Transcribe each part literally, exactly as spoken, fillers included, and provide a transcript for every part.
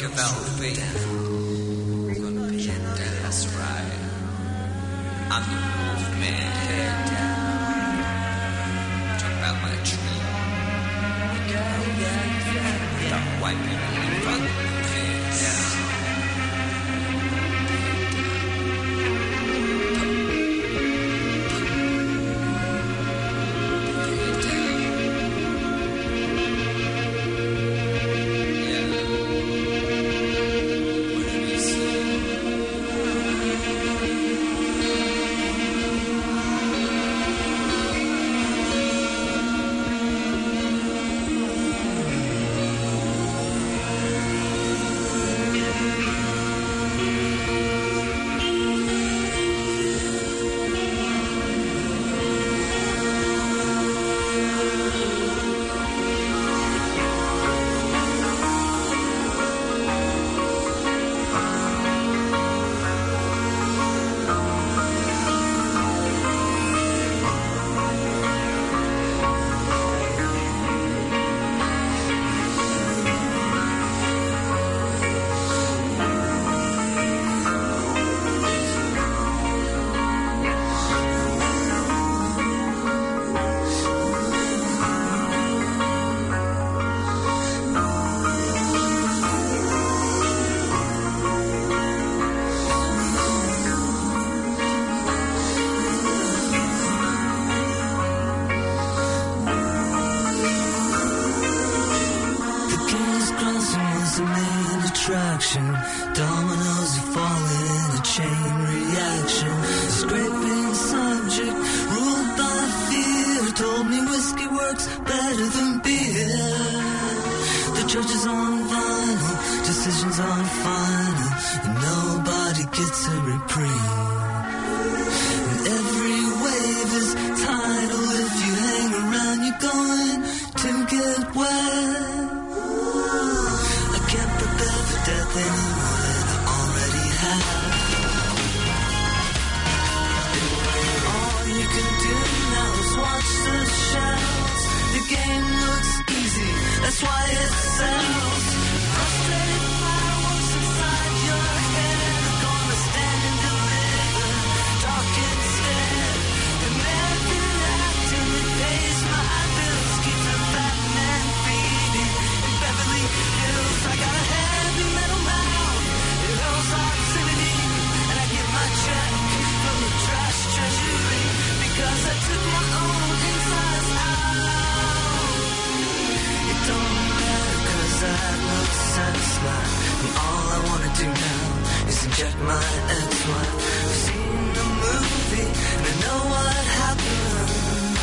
about faith. It's gonna be down. That's right. I'm the wolf man, head down. Talk about my tree. Yeah, yeah, yeah. Got white people in front of me, head down. Dominoes are falling in a chain reaction. Scraping subject, ruled by fear. Told me whiskey works better than beer. The judge is on vinyl, decisions on final, and nobody gets a reprieve. And every wave is tidal. If you hang around, you're going to get wet. I can't prepare for death anymore than I already have. All you can do now is watch the shells. The game looks easy, that's why it sells. Frustrated fireworks inside your head are gonna stand and deliver, talk instead. The method acting that pays my bills keeps a fat man feeding in Beverly Hills. I got a heavy metal mouth, it hurls obscenity, and I get my check from the trash treasury because I took my own insides out. It don't matter cause I have no satisfied, and all I wanna do now is inject my ex-wife. I've seen the movie and I know what happens.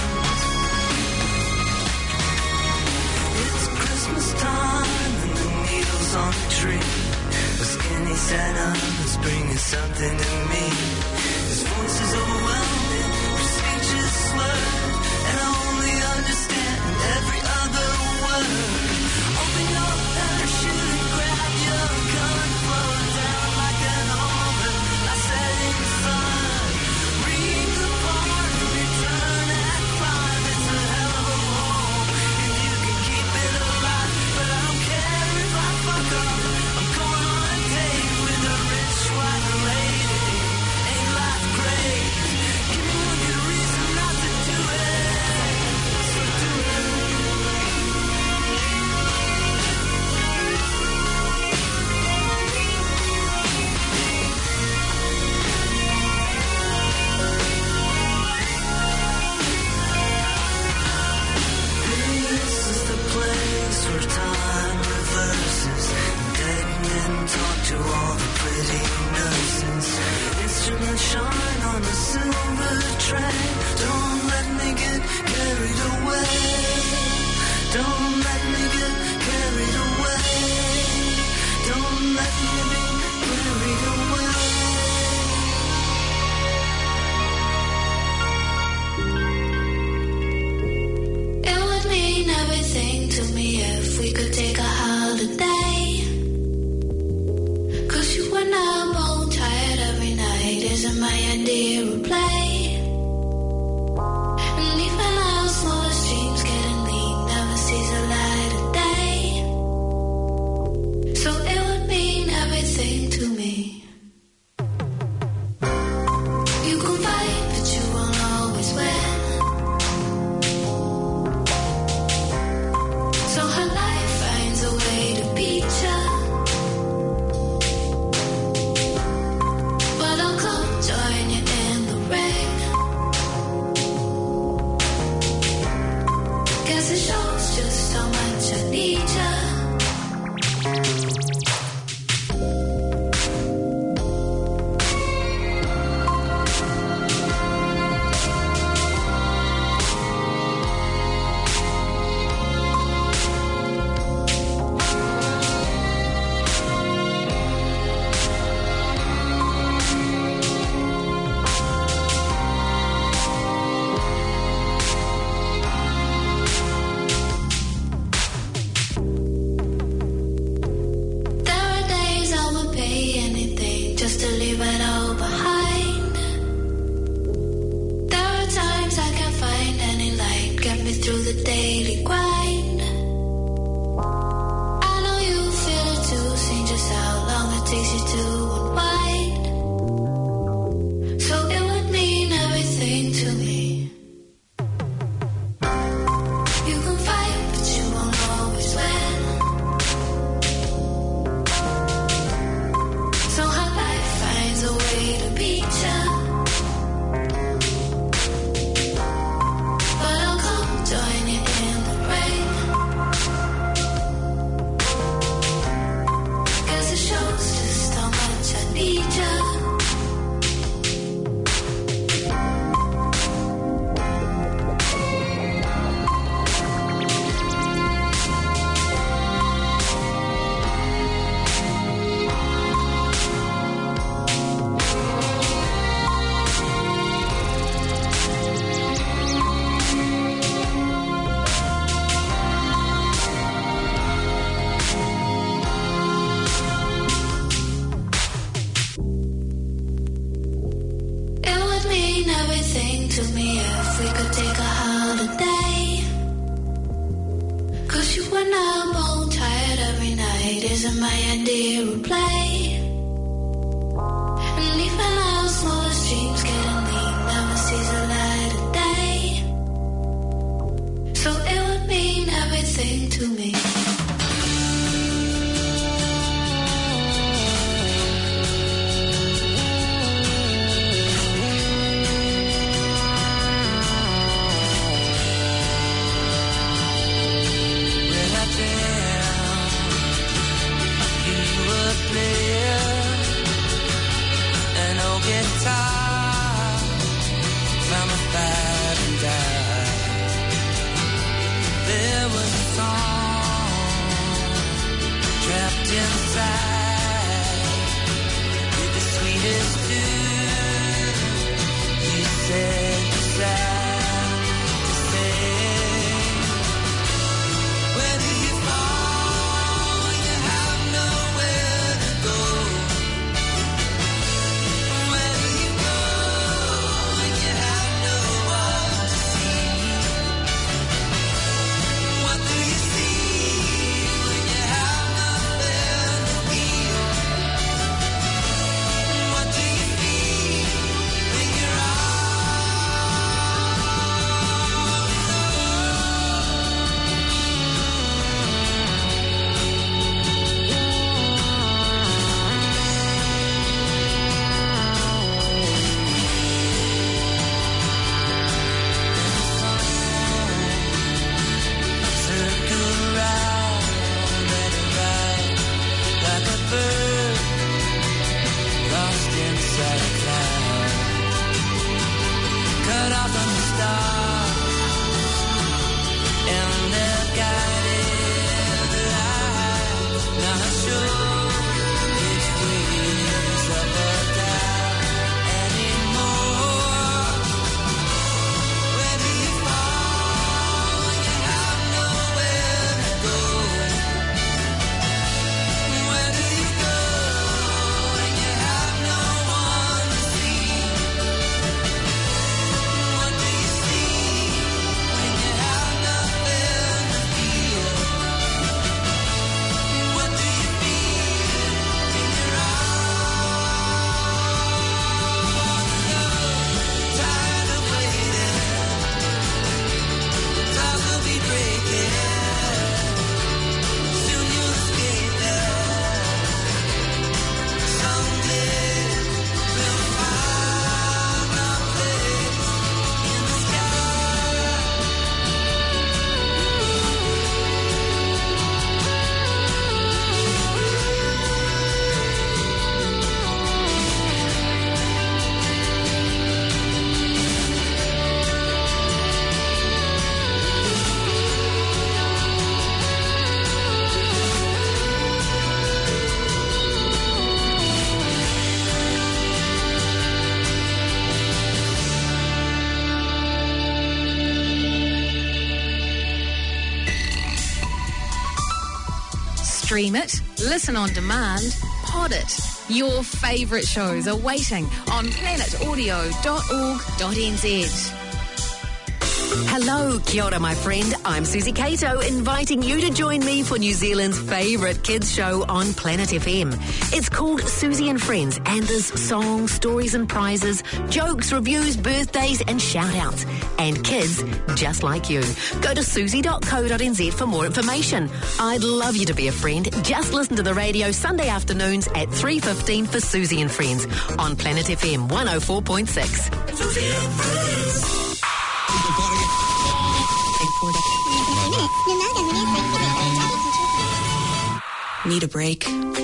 It's Christmas time and the needle's on the tree. The skinny Santa is bringing something to me. His voice is overwhelming, his speech is slurred, and I only understand every other word. Open your parachute and grab your gun, flow down like an almond, like setting sun. Read the part and return at five. It's a hell of a home if you can keep it alive. But I don't care if I fuck up, I'm going on a date with a rich white lady. Ain't life great? Give me one good reason not to do it, so do it. This is the place where time reverses. Dead men talk to all the pretty nurses. Instruments shine on a silver tray. Don't let me get carried away. Don't let me get carried away. Don't let me be carried away. It would mean everything to me if we could take a holiday. Cause you and I both tired every night isn't my idea of play. And even our smallest dreams getting lean never sees the light of day. So it would be daily grind. I know you feel it too, seeing just how long it takes you to unwind. So it would mean everything to me. You can fight, but you won't always win. So how life finds a way to beat ya. But I'll come join you in the rain. 'Cause it shows just how much I need ya. It would mean everything to me if we could take a holiday. 'Cause you and I bone tired every night isn't my idea of play. And even our smallest dreams getting lean never sees the light of day. So it would mean everything to me. When I jam, you would play an old guitar from a fire and die. There was a song trapped inside with the sweetest tune. You said sad to say. Where do you fall when you have nowhere to go? Where do you go when you have no one to see? What do you see when you have nothing to feel? What do you feel when you're all circle round and around like a bird lost inside a cloud, cut off from the stars and their guided light. Not sure which way's up or down anymore. Where do you fall when you have nowhere to go? Where do you go when you have no one to see? What do you see when you have nothing to feel? What do you feel when you're all tired of waiting? Time will be breaking. Soon you'll escape it. Someday we'll find a place in the sky. Stream it, listen on demand, pod it. Your favourite shows are waiting on planet audio dot org dot n z. Hello, kia ora, my friend. I'm Susie Cato, inviting you to join me for New Zealand's favourite kids show on Planet F M. It's called Susie and Friends, and there's songs, stories and prizes, jokes, reviews, birthdays and shout-outs. And kids just like you. Go to susie dot co dot n z for more information. I'd love you to be a friend. Just listen to the radio Sunday afternoons at three fifteen for Susie and Friends on Planet F M one oh four point six. Susie and Friends. Need a break?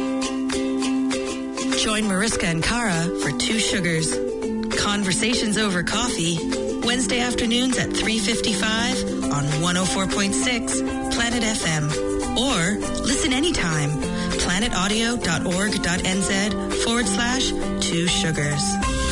Join Mariska and Kara for Two Sugars. Conversations over coffee. Wednesday afternoons at three fifty-five on one oh four point six Planet F M. Or listen anytime. planetaudio.org.nz forward slash Two Sugars.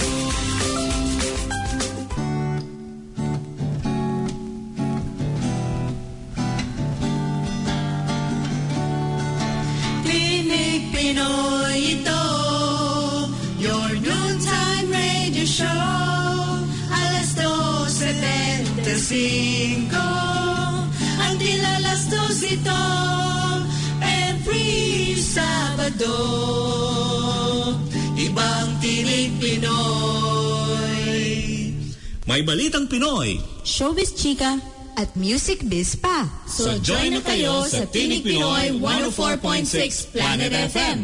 Pinoy ito, your noontime radio show, alas dose veinticinco, until alas dos ito, every Sabado, ibang tinig Pinoy. May balitang Pinoy, showbiz chika, at music biz pa. So join na kayo sa Tinig Pinoy one oh four point six Planet F M.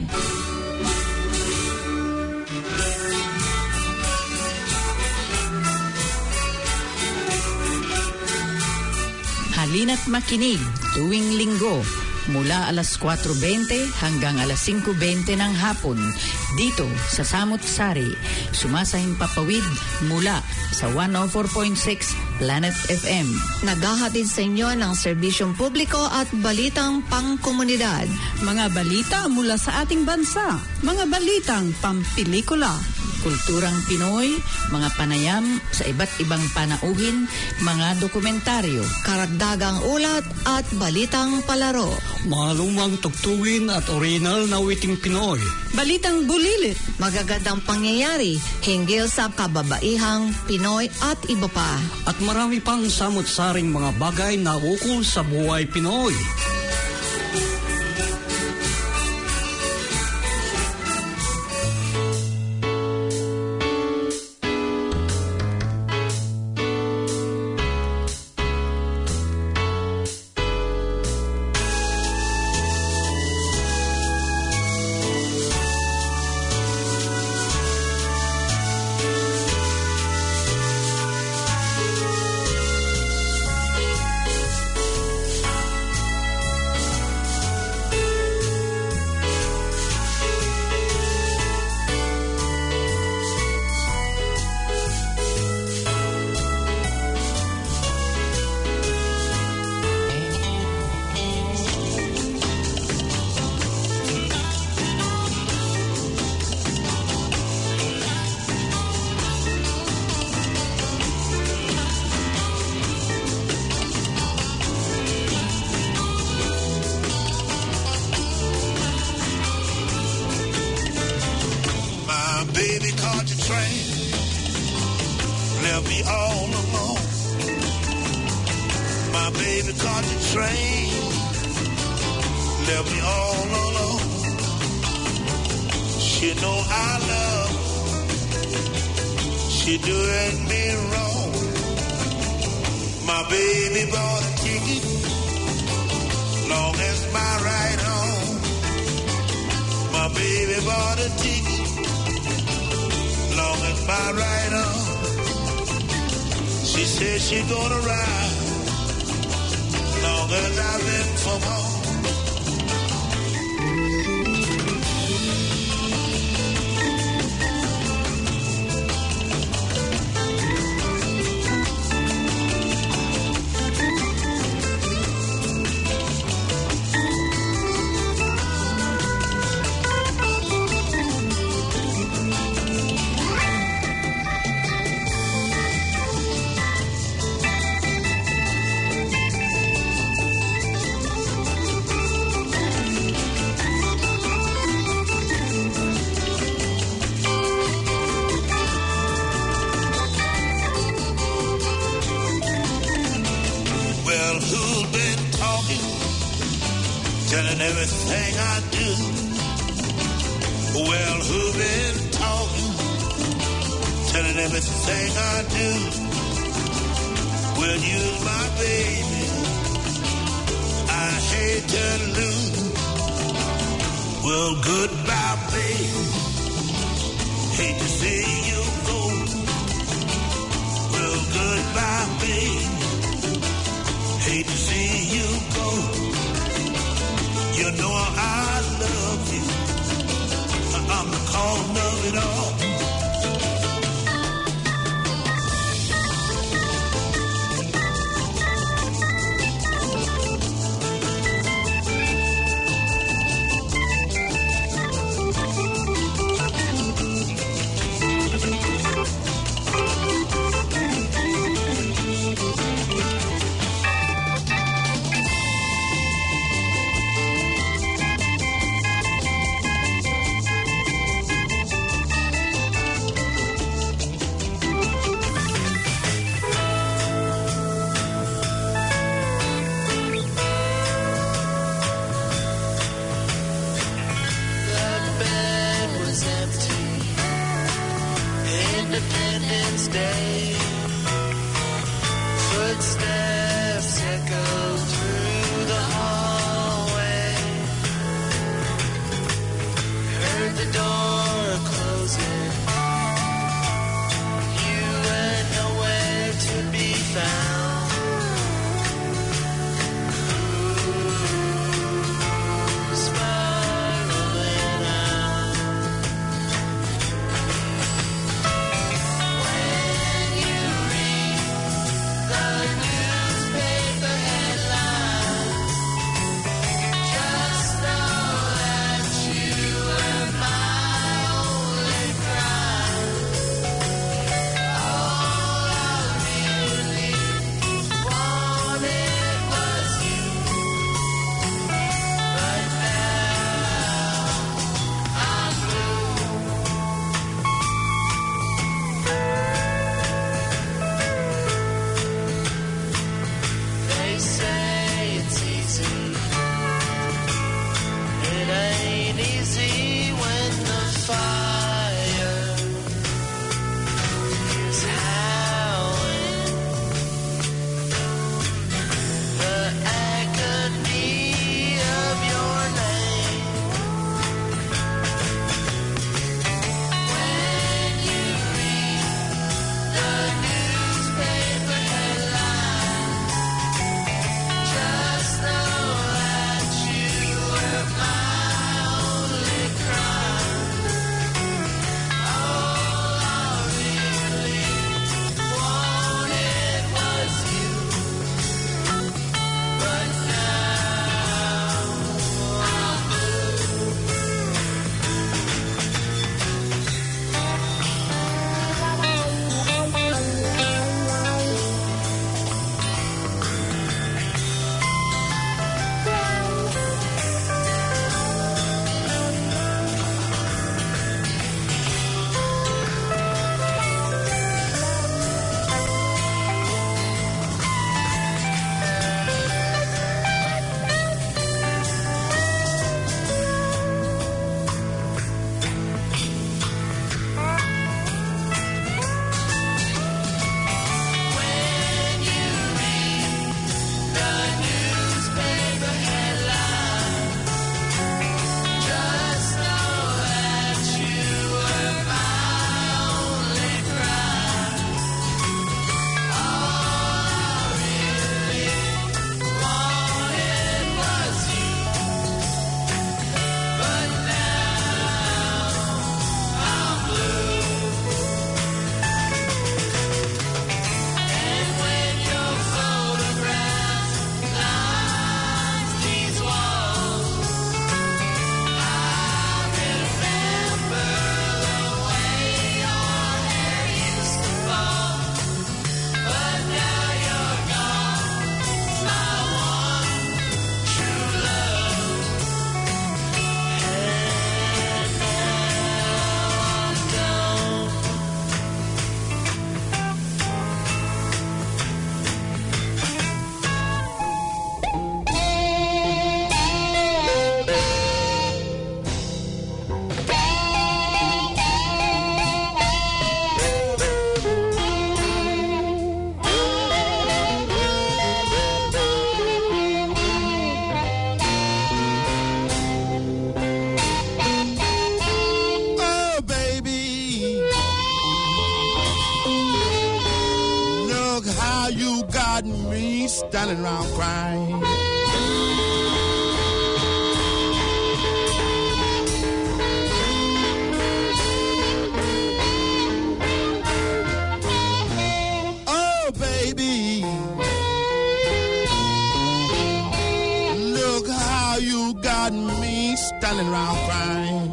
Halina't makinig tuwing linggo mula alas kwatro bente hanggang alas singko bente ng hapon dito sa Samut Sari. Sumasahing papawid mula sa one oh four point six Planet F M. Naghahatid sa inyo ng serbisyong publiko at balitang pangkomunidad. Mga balita mula sa ating bansa, mga balitang pampelikula, kulturang Pinoy, mga panayam sa iba't ibang panauhin, mga dokumentaryo, karagdagang ulat at balitang palaro. Mga lumang tugtugin at original na witing Pinoy. Balitang bulilit, magagandang pangyayari hinggil sa kababaihang Pinoy at iba pa. At marami pang samut-saring mga bagay na ukol sa buhay Pinoy. talking, telling everything I do. Well, who been talking, telling everything I do? Well, you's my baby, I hate to lose. Well, goodbye, baby, hate to see you go. Well, goodbye, baby, hate to see you go. You know I love you, I'm the cause of it all. how you got me standing around crying. Oh, baby, look how you got me standing around crying.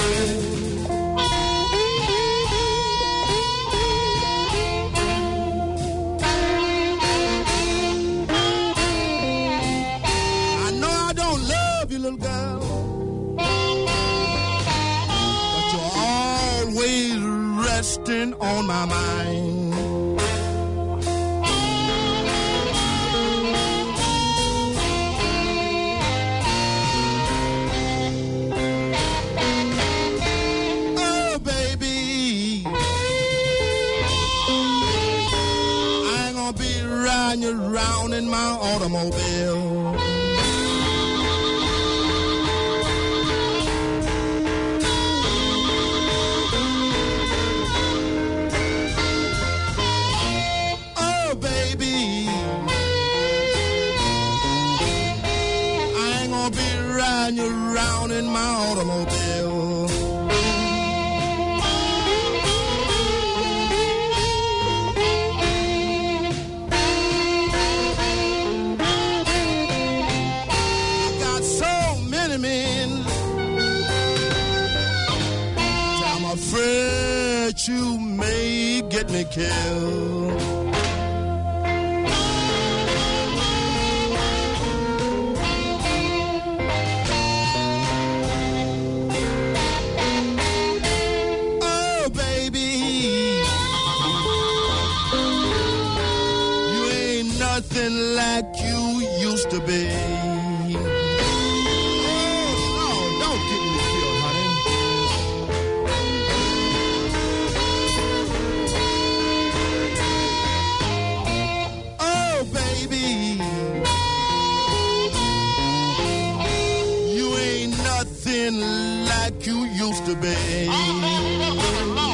Little girl, but you're always resting on my mind. Oh, baby, I ain't gonna be riding you around in my automobile. You around in my automobile. I got so many men, I'm afraid you may get me killed. Nothing like you used to be. Oh, no, don't get me killed, honey. Oh, baby, you ain't nothing like you used to be. Oh, no, no, no, no.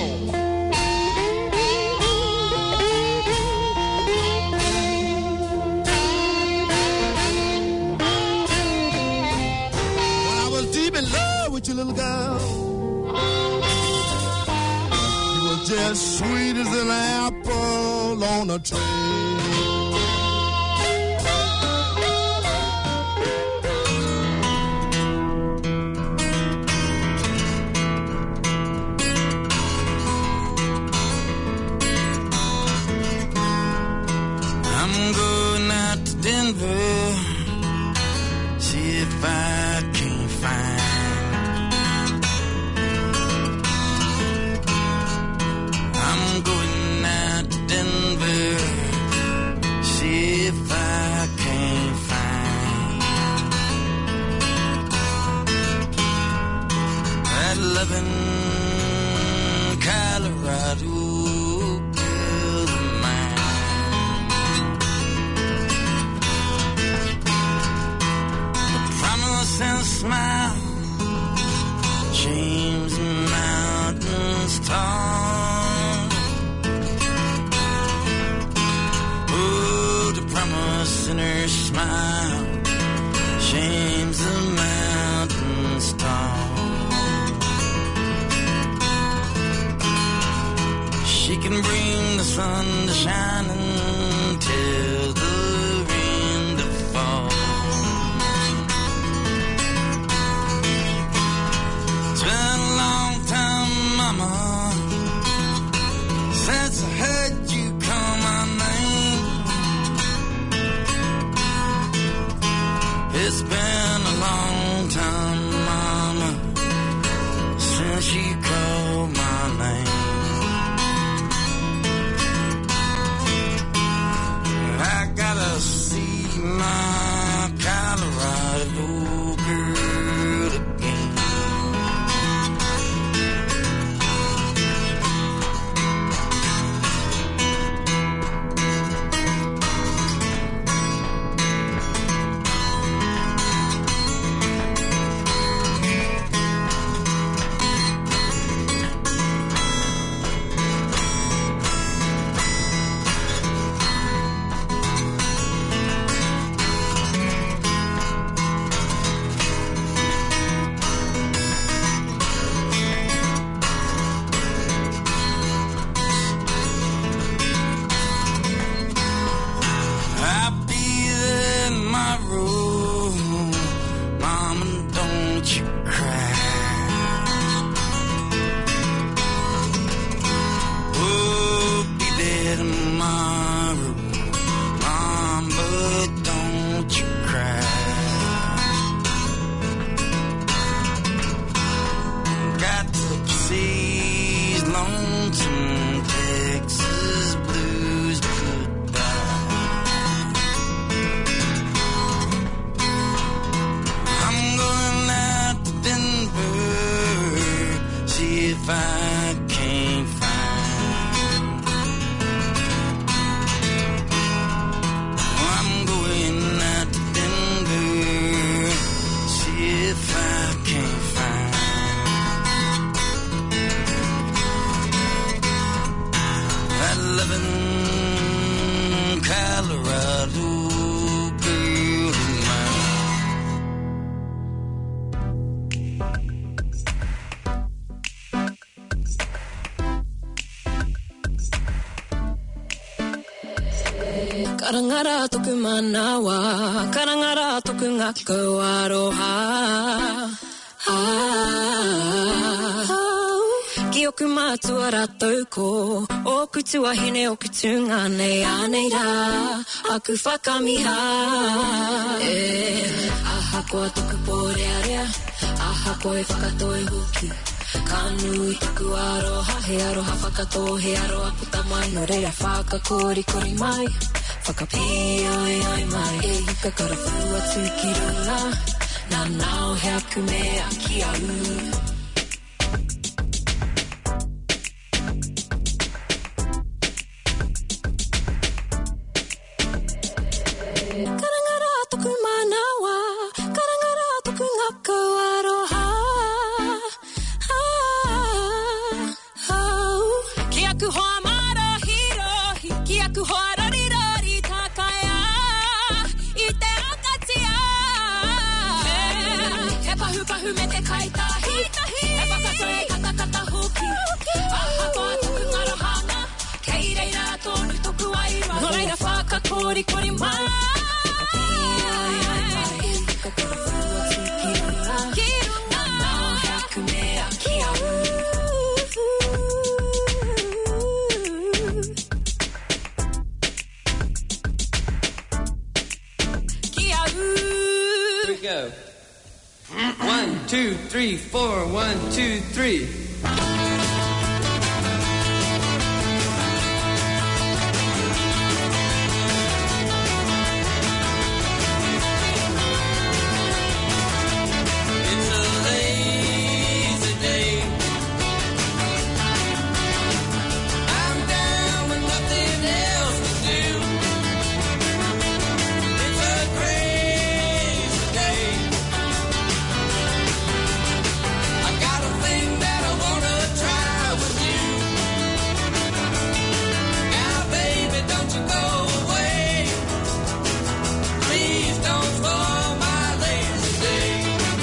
You little girl, you were just sweet as an apple on a tree. I'm going out to Denver, see if I can find going out to Denver, see if I can find that loving Colorado girl of mine. The promise and smile, James Mountains tall. In her smile, shames the mountains tall. She can bring the sun to shine and tell the rain to fall. It's been a long time, mama, since I heard you call my name. It's been a long time, mama, since you called my name. live in Colorado, girl of mine. Karangara toku manawa, karangara toku ngaku aroha. Gioku matu aratauko, o kutu ahine o kutu ngane aneira, aku whakamiha. E, aha koa toku pōrearea, aha koe whakatoe hoki. Kanui tuku aroha, he aroha whakato, he aroha puta mai. No reira whakakori kori mai, whakapii oi oi mai. E yuka karafu atu ki runga, nā nao he aku mea ki au. Karangara toku manawa, karangara toku ngaku aroha. Ki aku hoa marahirohi, ki aku hoa rarirari takaya, i te akatia. He pahu pahu me te kaitahi, he whakatoe kata kata hoki. Aha koa toku ngarohanga, kei reira tonu toku aiwa. No reira whakakori kori mai. Go. One, two, three, four. One, two, three. It's a lazy day. I'm down with nothing else to do. It's a crazy day. I got a thing that I wanna try with you. Now, baby, don't you go away. Please don't spoil my lazy day.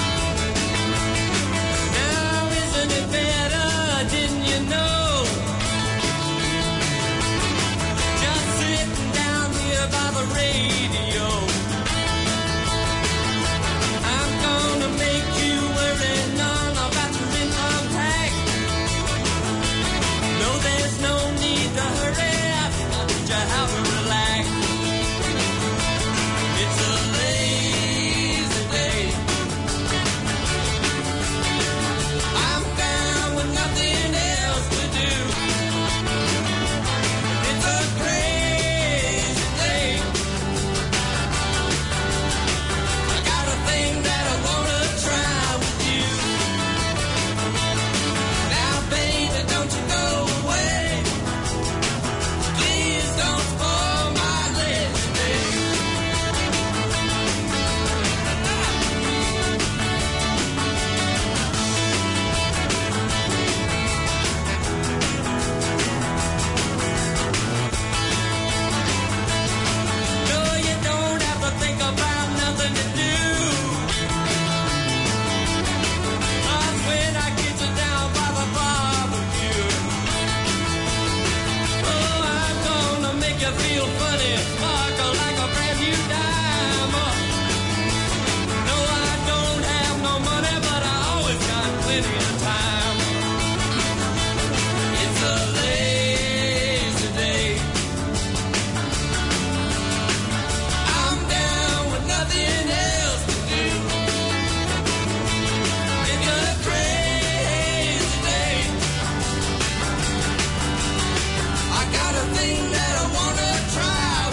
Now, isn't it better? Didn't you know? Just sitting down here by the radio. I'm gonna make you worry none about your income tax. No, there's no need to hurry. You have to relax. It's a lazy day. I'm down with nothing else to do. It's a crazy day. I got a thing that I wanna try with you. Now, baby, don't you go away. Please don't spoil my lazy day. No, you don't have to think about nothing to do. 'Cause when I get you down by the barbecue, oh, I'm gonna make you feel funny, sparkle like a brand new dime. No, I don't have no money, but I always got plenty of time. It's a lazy day. I'm down with nothing else to do. It's a crazy day. I got a thing that I wanna try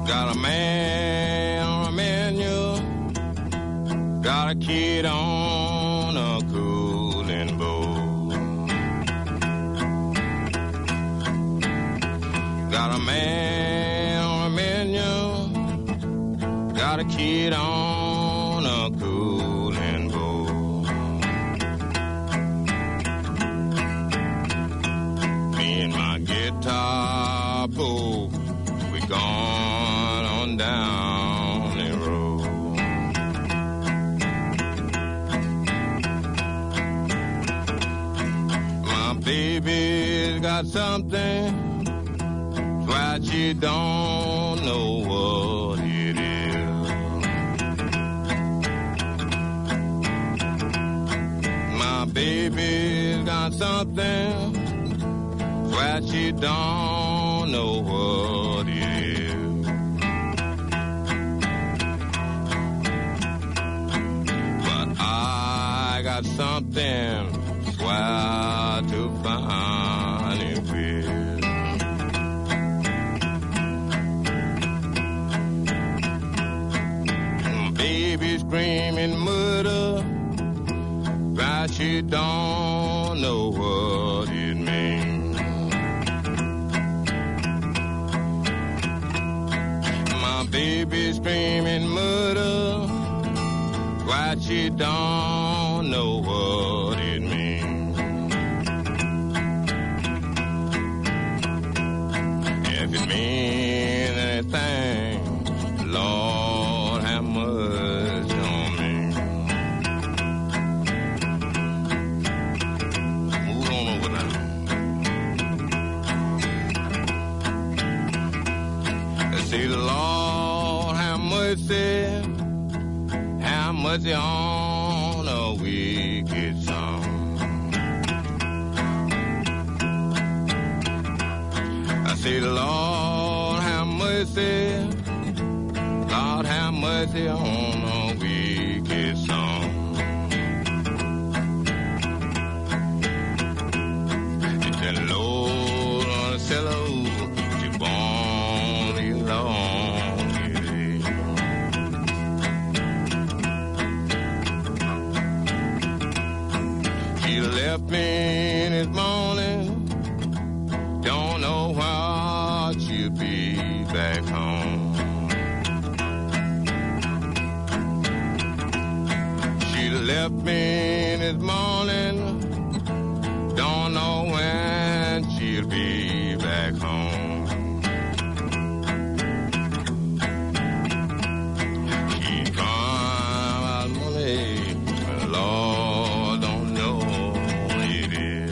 Got a man on a menu, got a kid on a cooling boat. Got a man on a menu, got a kid on a cooling boat. Me and my guitar boat, we gone on down the road. My baby's got something, but she don't know what it is. My baby's got something, but she don't know what it is. But I got something, swear to find it with. Baby screaming murder, but she don't know what it means. My baby screaming murder, but she don't know what it means. If it means anything, Lord have mercy on me. Move on over now. Say the Lord have mercy, have mercy on a wicked son. I say the Lord have mercy, Lord have mercy on a wicked song. It's a load on a cello, she born along with it. She left me this morning, don't know what she'll be back home. Left me this morning, don't know when she'll be back home. She crying about money, but Lord don't know it is.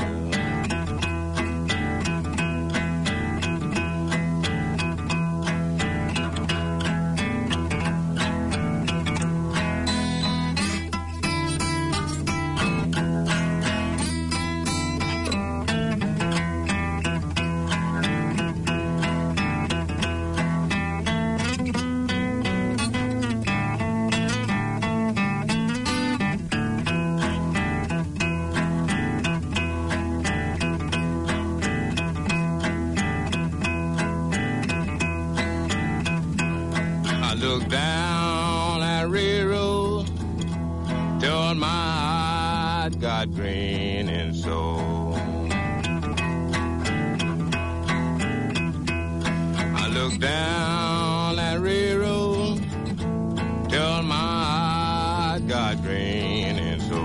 Look down that railroad, till my eyes got green and so. I look down that railroad, till my eyes got green and so.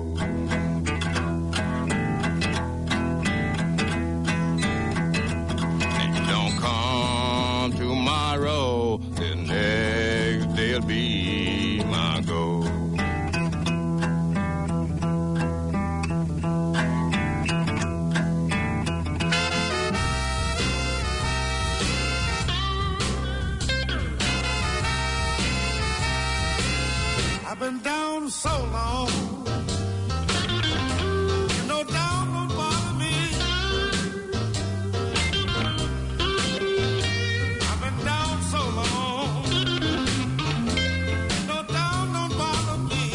If you don't come tomorrow, the next day'll be my goal. I've been down so long, you know down won't bother me. I've been down so long, you know down don't bother me.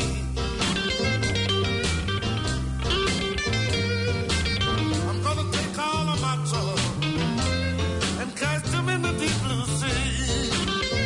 I'm gonna take all of my trouble and cast them in the deep blue sea.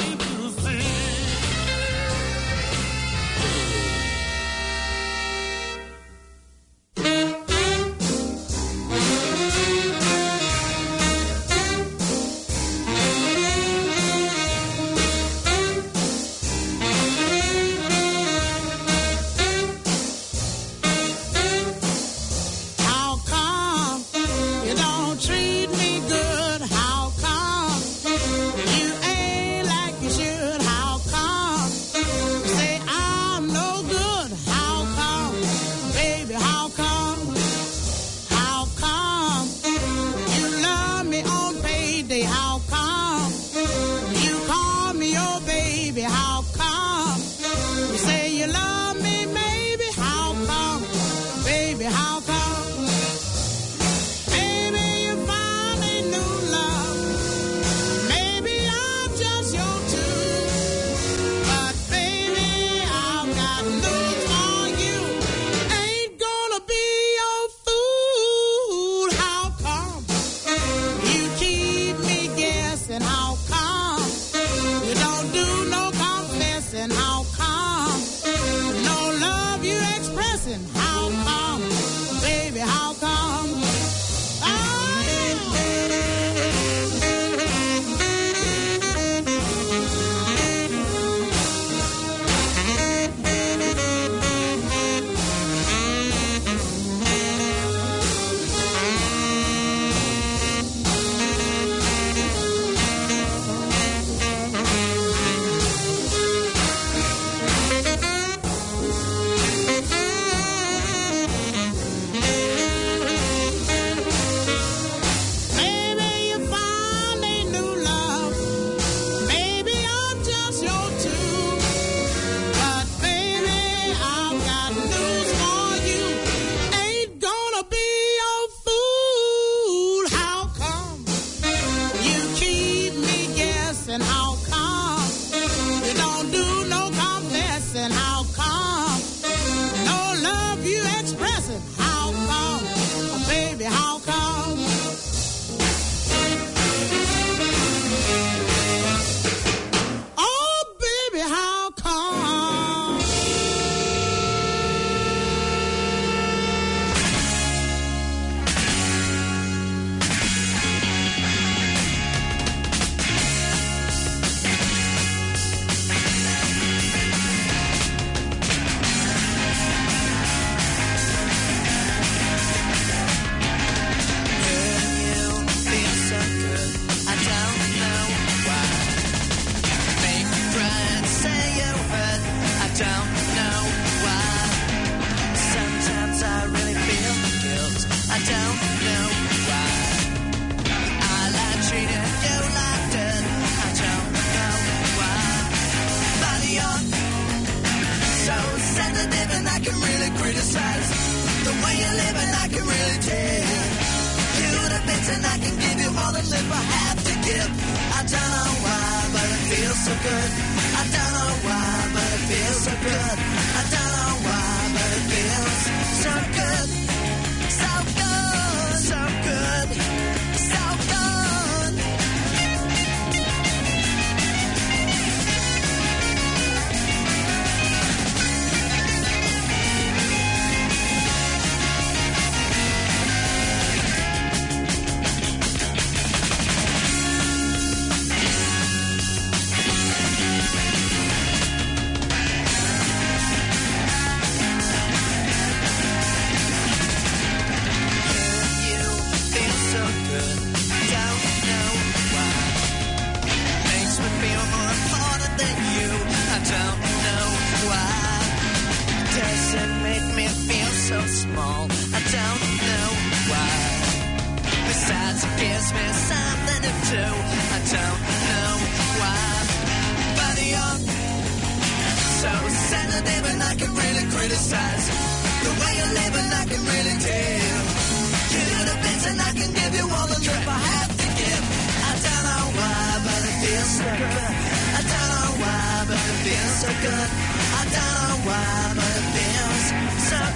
So good. I don't know why, but it feels so